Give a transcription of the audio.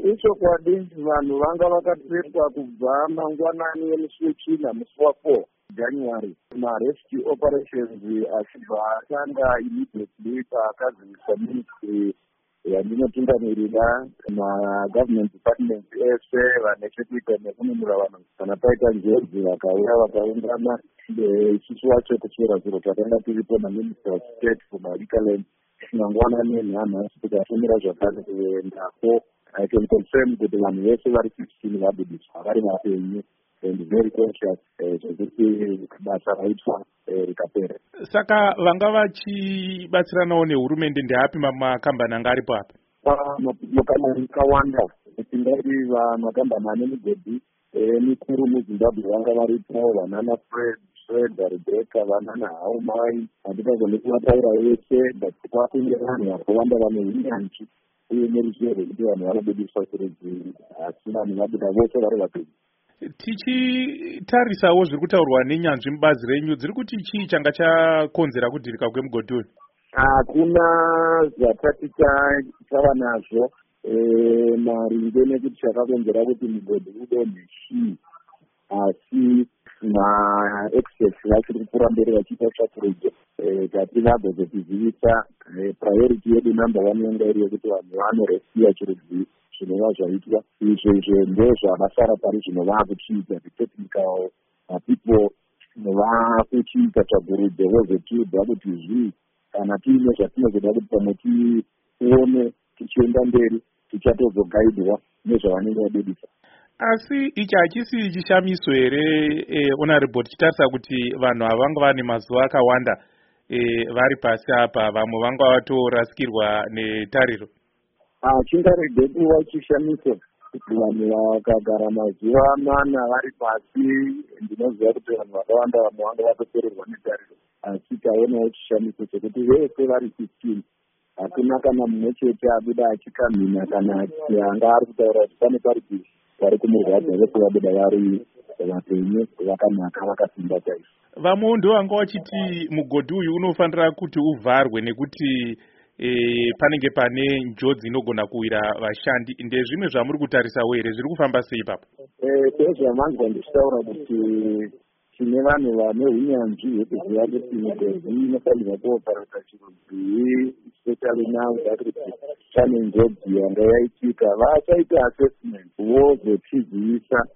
Ichokwadi vanhu vanga vakatrepwa kubva mangwanani emusi wechina musi wa4 January. Rescue operations achibva atanga immediately pakaziviswa ministry yandinotungamirira magovernment departments ese vane chekuita nekununura vanhu kana paita njodzi vakauya vakaungana. Isusu wacho kuswera zviro takanga tiripo naminister of state for maricaland mangwana nenhanhasi tikafumira zvakare kuendako. I can confirm kuti vanhu vese vari 16 vabudiswa vari vapenyu and very conscious zvekuti basa raitwa rikapera. Saka vanga vachibatsiranawo nehurumende ndeapi makambani anga aripo apa? Makambani akawanda tingati makambani ane migodhi mikuru muZimbabwe vanga varipo, vanana Fred Rebecca, vanana Haumai, handikagoni kuvataura vese, but kwakunge vanhu vakawanda vane unyanzvi uye neruzivo rwekuti vanhu vanobudiswa kurudzi asi vanhu vabuda vose vari vapenyu. Tichitarisawo zviri kutaurwa nenyanzvi mubazi renyu, dziri kuti chii changa chakonzera kudhirika kwemugodhi uyu? Hakuna zvatati tava nazvo maringe nekuti chakakonzera kuti mugodhi udonhe chii, asi ma-access vachiri kupfuura mberi vachiita tsvakurudzo tati vagozotizivisa. Priority yedu number 1 yanga iri yekuti vanhu vanoresiya chirudzi zvinova zvaitwa. Izvo ndozvakasara pari zvino vakuchiita technical people vakuchiita tsvakurudzo vozotiudza kuti zvii kana tiine zvatinozoda kuti pamwe tione tichienda mberi tichatozogaidwa nezvavanenge vadudisa. Asi ichi hachisi chishamiso here honorable, tichitarisa kuti vanhu ava vanga vane mazuva akawanda vari pasi apa, vamwe vanga vatorasikirwa netariro? Chingarege kuva chishamiso kuti vanhu vakagara mazuva 4 vari pasi. Ndinoziva kuti vanhu vakawanda vamwe vanga vatopererwa netariro, asi taonawo chishamiso chekuti vese vari 15 hakuna kana mumwe chete abuda achikamhina kana anga ari kutaura kuti pane parutivi vari kumurwadza, vese vabuda vari vapenyu vakanaka vakasimba chaizvo. Vamwe ndo vanga vachiti mugodhi uyu unofanira kuti uvharwe nekuti panenge pane njodzi inogona kuwira vashandi. Ndezvimwe zvamuri kutarisawo here, zviri kufamba sei ipapo? Ndezvamanzwa ndichitaura kuti tine vanhu vane unyanzvi hwekuziva kuti mugodhi inofanirwa kuoparata chirudzi, especially now that kuti pane njodzi yanga yaitika. Vachaita assessment vozotizivisa